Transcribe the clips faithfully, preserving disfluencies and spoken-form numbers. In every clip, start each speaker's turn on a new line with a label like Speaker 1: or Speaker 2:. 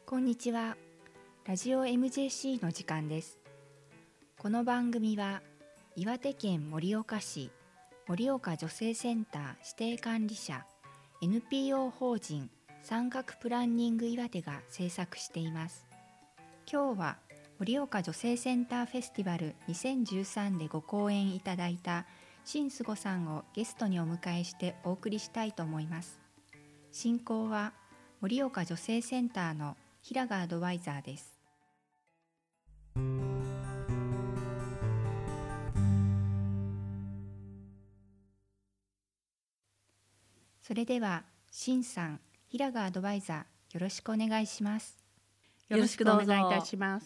Speaker 1: こんにちは。ラジオ エムジェーシー の時間です。この番組は岩手県盛岡市盛岡女性センター指定管理者 エヌピーオー 法人産学プランニング岩手が制作しています。今日は盛岡女性センターフェスティバルにせんじゅうさんでご講演いただいた新菅さんをゲストにお迎えしてお送りしたいと思います。進行は盛岡女性センターの平賀アドバイザーです。それでは新さん、平賀アドバイザー、よろしくお願いします。
Speaker 2: よろしくお願いいたします。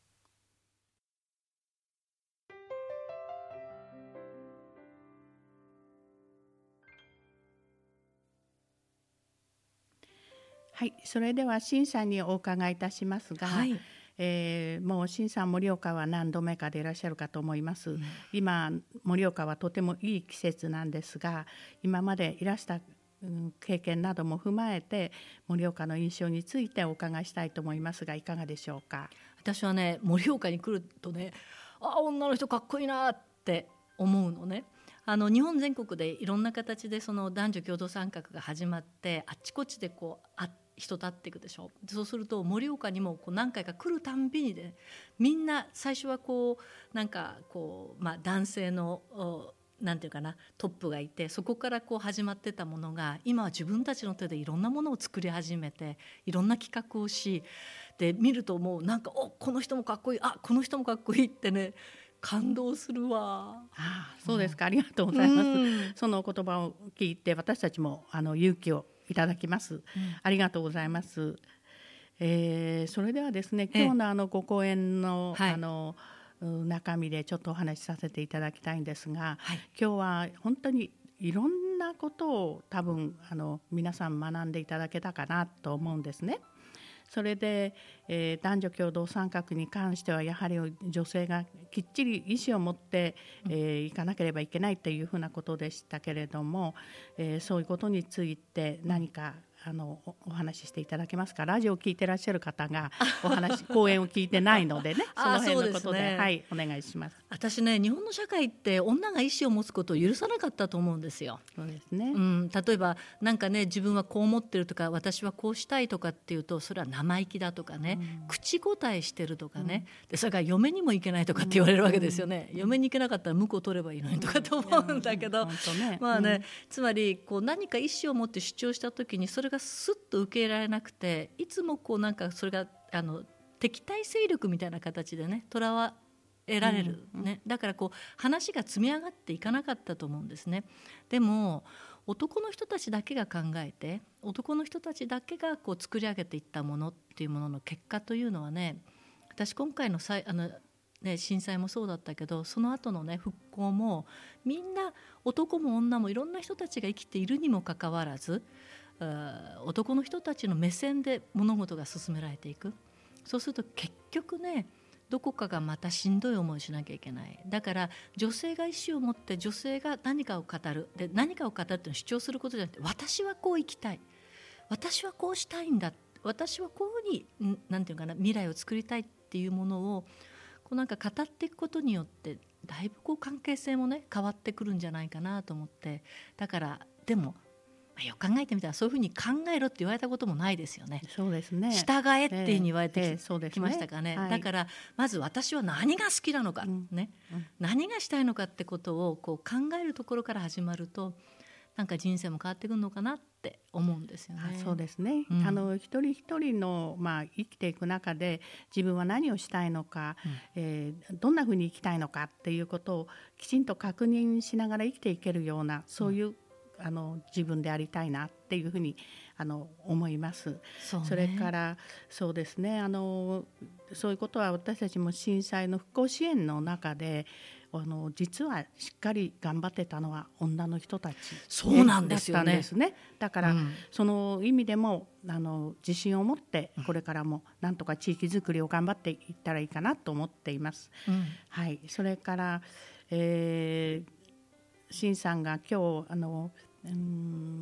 Speaker 2: はい、それでは新さんにお伺いいたしますが、はい、えー、もう新さん盛岡は何度目かでいらっしゃるかと思います、うん、今盛岡はとてもいい季節なんですが、今までいらした経験なども踏まえて盛岡の印象についてお伺いしたいと思いますが、いかがでしょうか。
Speaker 3: 私はね、盛岡に来るとね、あ、女の人かっこいいなって思うのね。あの日本全国でいろんな形でその男女共同参画が始まって、あっちこっちでこうあ人立っていくでしょ。そうすると盛岡にもこう何回か来るたんびにで、ね、みんな最初はこうなんかこう、まあ、男性のなんていうかなトップがいて、そこからこう始まってたものが今は自分たちの手でいろんなものを作り始めて、いろんな企画をし、で見るともうなんかおこの人もかっこいい、あこの人もかっこいいってね、感動するわ。
Speaker 2: ああ、そうですか、うん、ありがとうございます、うん、そのお言葉を聞いて私たちもあの勇気をいただきます、うん、ありがとうございます、えー、それではですね、今日のあのご講演の、はい、あの中身でちょっとお話しさせていただきたいんですが、はい、今日は本当にいろんなことを多分あの皆さん学んでいただけたかなと思うんですね。それで、えー、男女共同参画に関してはやはり女性がきっちり意思を持って、えー、いかなければいけないというふうなことでしたけれども、えー、そういうことについて何かあの お, お話ししていただけますか。ラジオを聞いてらっしゃる方がお話講演を聞いてないのでねその辺のこと で, で、ね、はい、お願いします。
Speaker 3: 私ね、日本の社会って女が意思を持つことを許さなかったと思うんですよ。
Speaker 2: そうですね、
Speaker 3: うん、例えばなんかね、自分はこう思ってるとか私はこうしたいとかっていうと、それは生意気だとかね、うん、口答えしてるとかね、うん、でそれから嫁にも行けないとかって言われるわけですよね、うん、嫁に行けなかったら婿を取ればいいのにとかと思うんだけど、うんね、まあね、うん、つまりこう何か意思を持って主張した時にそれがスッと受け入れられなくて、いつもこうなんかそれがあの敵対勢力みたいな形でね、とらわ得られる、うんね、だからこう話が積み上がっていかなかったと思うんですね。でも男の人たちだけが考えて、男の人たちだけがこう作り上げていったものっていうものの結果というのはね、私今回のさいあの、ね、震災もそうだったけど、その後のね復興もみんな男も女もいろんな人たちが生きているにもかかわらず、男の人たちの目線で物事が進められていく。そうすると結局ね、どこかがまたしんどい思いをしなきゃいけない。だから女性が意思を持って女性が何かを語る、で何かを語るっていうのを主張することじゃなくて、私はこう生きたい、私はこうしたいんだ、私はこういうふうになんていうかな、未来を作りたいっていうものをこうなんか語っていくことによって、だいぶこう関係性もね変わってくるんじゃないかなと思って。だからでもよく考えてみたら、そういうふうに考えろって言われたこともないですよね。
Speaker 2: そうですね、
Speaker 3: 従えっていうふうに言われてき、
Speaker 2: えーえーね、
Speaker 3: きましたかね、
Speaker 2: はい、
Speaker 3: だからまず私は何が好きなのか、うんねうん、何がしたいのかってことをこう考えるところから始まると、なんか人生も変わってくるのかなって思うんですよね。
Speaker 2: あ、そうですね、うん、あの一人一人の、まあ、生きていく中で自分は何をしたいのか、うんえー、どんなふうに生きたいのかっていうことをきちんと確認しながら生きていけるような、そういう、うんあの自分でありたいなっていうふうにあの思います。 そ,、ね、それからそうですね、あのそういうことは私たちも震災の復興支援の中であの実はしっかり頑張ってたのは女の人たち、
Speaker 3: そうなんですよね、
Speaker 2: だったんですね。だから、うん、その意味でもあの自信を持ってこれからもなんとか地域づくりを頑張っていったらいいかなと思っています、うんはい、それから、えー新さんが今日あの、うん、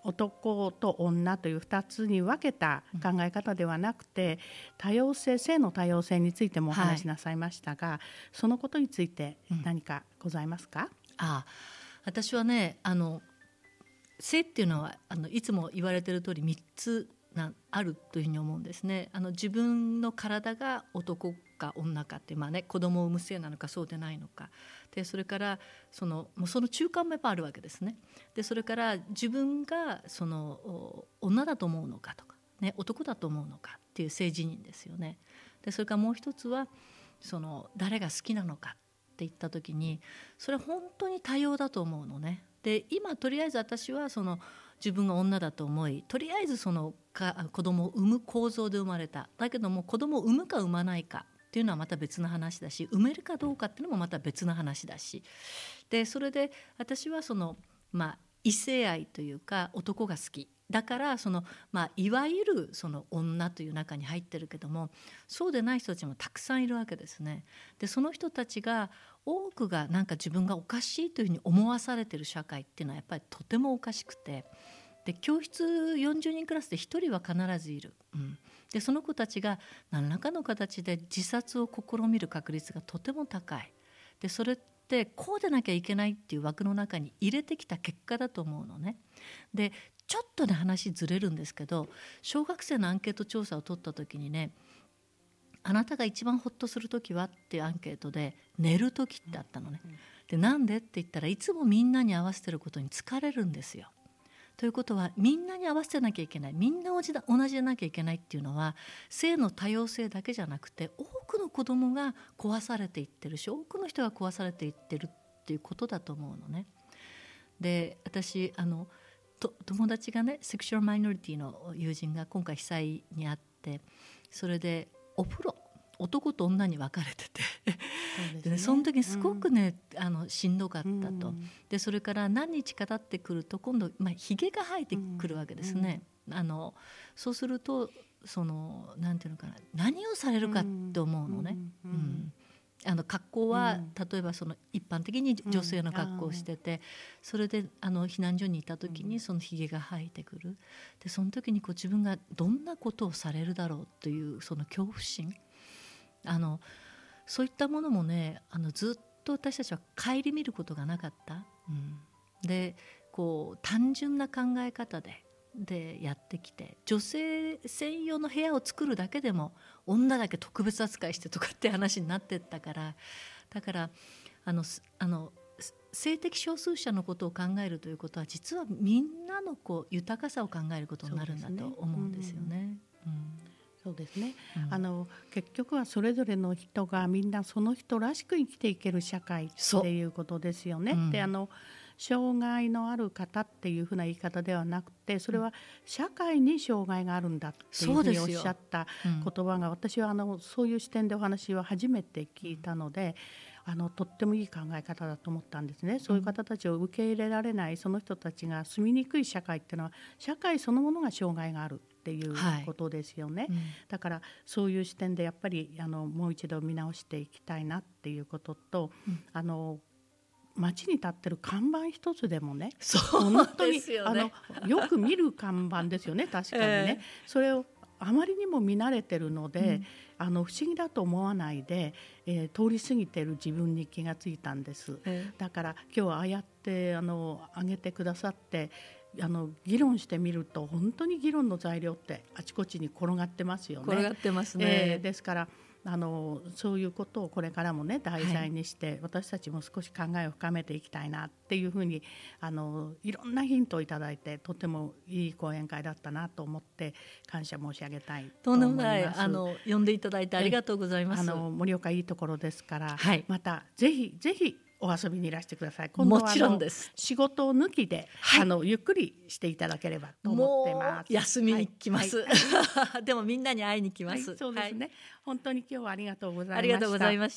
Speaker 2: 男と女というふたつに分けた考え方ではなくて、多様性、性の多様性についてもお話しなさいましたが、はい、そのことについて何かございますか？うん、
Speaker 3: ああ、私はね、あの性っていうのはあのいつも言われている通りみっつなあるというふうに思うんですね。あの自分の体が男か女かって、まあね、子供を産む性なのかそうでないのかで、それからそのもうその中間もやっぱあるわけですね。でそれから自分がその女だと思うのかとか、ね、男だと思うのかっていう性自認ですよね。でそれからもう一つはその誰が好きなのかって言った時に、それは本当に多様だと思うのね。で今とりあえず私はその自分が女だと思い、とりあえずそのか子供を産む構造で生まれた。だけども子供を産むか産まないかっていうのはまた別の話だし、産めるかどうかっていうのもまた別の話だし、でそれで私はその、まあ、異性愛というか男が好きだからその、まあ、いわゆるその女という中に入ってるけども、そうでない人たちもたくさんいるわけですね。でその人たちが多くがなんか自分がおかしいというふうに思わされている社会っていうのはやっぱりとてもおかしくて、で教室よんじゅうにんクラスでひとりは必ずいる、うん、でその子たちが何らかの形で自殺を試みる確率がとても高い。でそれってこうでなきゃいけないっていう枠の中に入れてきた結果だと思うのね。でちょっとね話ずれるんですけど、小学生のアンケート調査を取った時にね、あなたが一番ホッとする時はっていうアンケートで寝る時ってあったのね。でなんでって言ったら、いつもみんなに合わせてることに疲れるんですよ。ということはみんなに合わせてなきゃいけない、みんな同じでなきゃいけないっていうのは性の多様性だけじゃなくて、多くの子どもが壊されていってるし、多くの人が壊されていってるっていうことだと思うのね。で私あのと友達がね、セクシュアルマイノリティの友人が今回被災にあって、それでお風呂男と女に分かれててそ, で、ね、その時にすごくね、うん、あのしんどかったと、うん、でそれから何日か経ってくると今度、まあ、ひげが生えてくるわけですね、うん、あのそうするとそのなんていうのかな、何をされるかって思うのね、うんうん、あの格好は、うん、例えばその一般的に女性の格好をしてて、うん、それであの避難所にいた時にそのひげが生えてくる。でその時にこう自分がどんなことをされるだろうというその恐怖心、あのそういったものもね、あのずっと私たちは顧みることがなかった、うん、でこう単純な考え方ででやってきて、女性専用の部屋を作るだけでも女だけ特別扱いしてとかって話になってったから、だからあのあの性的少数者のことを考えるということは、実はみんなのこう豊かさを考えることになるんだと思うんですよね。
Speaker 2: そうですね、うん、あの結局はそれぞれの人がみんなその人らしく生きていける社会っていうことですよね。であの障害のある方っていうふうな言い方ではなくて、それは社会に障害があるんだっていうふうにおっしゃった言葉が、私はあのそういう視点でお話を初めて聞いたので、あのとってもいい考え方だと思ったんですね。そういう方たちを受け入れられない、その人たちが住みにくい社会っていうのは、社会そのものが障害があるっていうことですよね、はい、うん、だからそういう視点でやっぱりあのもう一度見直していきたいなっていうことと、うん、あの街に立ってる看板一つでもね、
Speaker 3: そうですよね、
Speaker 2: あのよく見る看板ですよね、確かにね、えー、それをあまりにも見慣れてるので、うん、あの不思議だと思わないで、えー、通り過ぎてる自分に気がついたんです、えー、だから今日ああやってあの挙げてくださってあの議論してみると、本当に議論の材料ってあちこちに転がってますよね。
Speaker 3: 転がってますね、
Speaker 2: えー、ですからあのそういうことをこれからもね題材にして、はい、私たちも少し考えを深めていきたいなっていうふうに、あのいろんなヒントをいただいて、とてもいい講演会だったなと思って感謝申し上げたいと思います。とんでもない、
Speaker 3: あの呼んでいただいてありがとうございます。
Speaker 2: あの盛岡いいところですから、
Speaker 3: はい、
Speaker 2: またぜひぜひお遊びにいらしてください。今度は
Speaker 3: もちろんです。
Speaker 2: 仕事を抜きで、はい、あのゆっくりしていただければと思ってます。
Speaker 3: もう休みに来ます、はいはい、でもみんなに会いに来ます、
Speaker 2: はい、そうですね、はい、本当に今日はありがとうございました。
Speaker 3: ありがとうございました。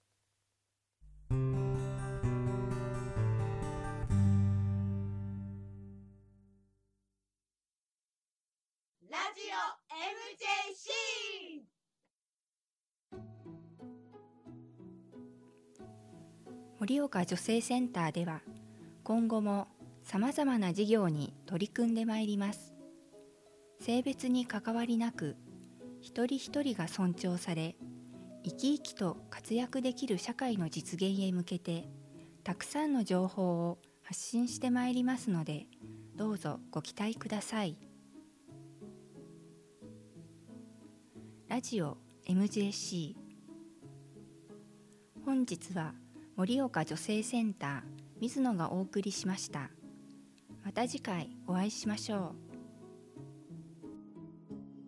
Speaker 1: ラジオ エムジェーシー。盛岡女性センターでは今後もさまざまな事業に取り組んでまいります。性別に関わりなく、一人一人が尊重され、生き生きと活躍できる社会の実現へ向けて、たくさんの情報を発信してまいりますので、どうぞご期待ください。ラジオ エムジェーシー、 本日は盛岡女性センター水野がお送りしました。また次回お会いしましょう。